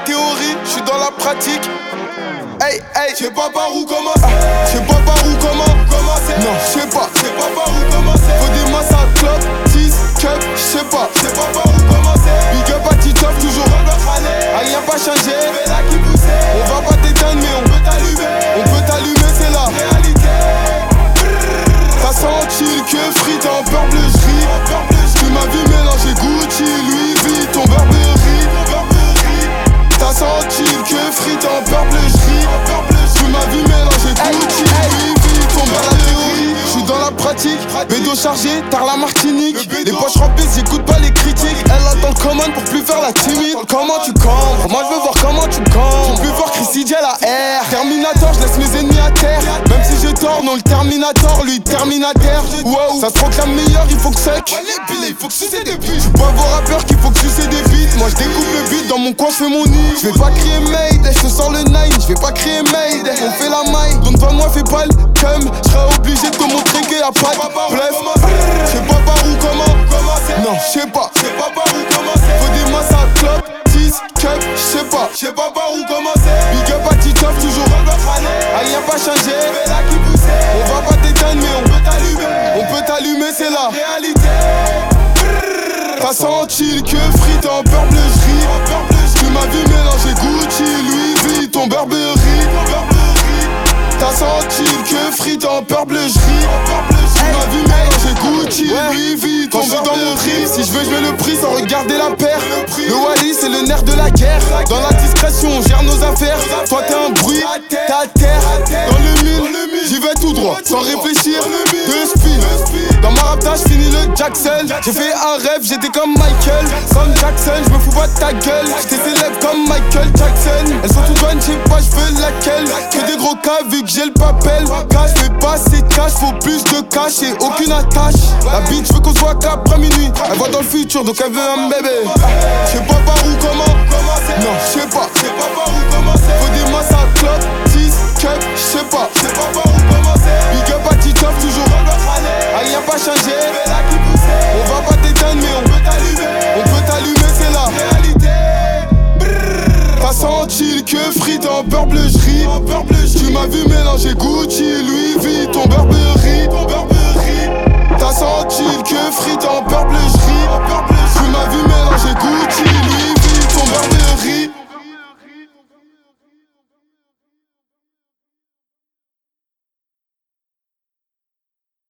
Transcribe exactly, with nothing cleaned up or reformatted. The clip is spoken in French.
théorie, je suis dans la pratique. Hey, hey, je sais pas par où commencer. Je sais pas par où comment commencer. Non, je sais pas. Je sais pas par où commencer. Faut des masses à clope, six cup, je sais pas. Je sais pas par où commencer. Big up à Titoff, toujours ah, rien pas changé. On va pas t'éteindre, mais on peut t'allumer. On peut t'allumer, c'est la réalité. T'as senti le que frite en peur bleu, j'ris. Tu m'as vu mélanger Gucci, Louis Vuitton, Burberry. T'as senti le que frite en peur bleu, j'ris. Tu m'as vu mélanger Gucci, Louis Vuitton, Burberry. J'suis dans la pratique, bédo chargé, tard la Martinique. Les poches remplies, j'écoute pas les critiques. Elle attend le commande pour plus faire la timide. Comment tu cambres? Moi je veux voir comment tu cambres. J'ai plus fort Chris C J la R. Terminator, je laisse mes ennemis à terre. Même si je tords, non le Terminator, lui Terminateur. Wow, ça se proclame meilleur, il faut que sec. Il faut que sucer des buts. J'suis pas vos rappeurs qu'il faut que sucer des beats. Moi je découpe le beat, dans mon coin je fais mon nid. Je vais pas crier Mayday, je te sors le nine. Je vais pas crier Mayday, on fait la maille. Donc devant moi fais pas le cum. J'serai obligé de te montrer qu'il y a pas de bluff. J'sais pas par où comment commencer. Non, j'sais pas. J'sais pas par où commencer. Faut des masses à clope, six cup, j'sais pas. J'sais pas par où commencer. Big up à Titoff, toujours ah, rien pas changé. On va pas t'éteindre, mais on peut t'allumer. On peut t'allumer, c'est la réalité. T'as senti le que frite en peur bleu, j'ris. Tu m'as vu mélanger Gucci, Louis Vuitton, Burberry. T'as senti le que frite en peur bleu, j'ris. Tu m'as vu mélanger Gucci, Louis Vuitton. Quand je suis dans mon trip, si je veux je mets le prix sans regarder la paire. Le Wally c'est le nerf de la guerre. Dans la discrétion on gère nos affaires. Toi t'es un bruit, t'es à terre. Dans le mille, j'y vais tout droit, sans réfléchir. Deux speed. Dans ma rapta j'finis le Jackson. J'ai fait un rêve, j'étais comme Michael. Comme Jackson, je me fous pas de ta gueule. J'étais célèbre comme Michael Jackson. Elles sont toutes bonnes, j'sais pas j'veux laquelle. Que des gros cas vu que j'ai le papel. Cash, fais pas assez de cash, faut plus de cash et aucune attache. La bitch veut qu'on se voit qu'après minuit. Elle voit dans le futur donc elle veut un bébé. J'sais pas par où comment non, j'sais pas. J'sais pas par où commencer. Faut des masses à clope, six cup, j'sais pas. J'sais pas par où commencer. Big up à Titoff, toujours ah, rien pas changé. On va pas t'éteindre mais on peut t'allumer. On peut t'allumer, c'est la réalité. T'as senti le que frite en peur bleu, j'ris. Tu m'as vu mélanger Gucci, Louis Vuitton, Burberry.